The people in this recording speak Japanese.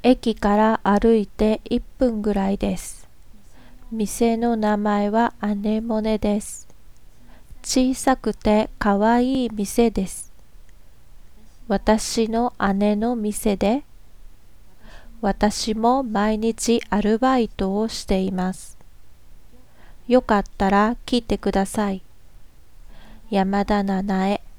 駅から歩いて1分ぐらいです。店の名前はアネモネです。小さくてかわいい店です。私の姉の店で、私も毎日アルバイトをしています。よかったら来てください。山田七重。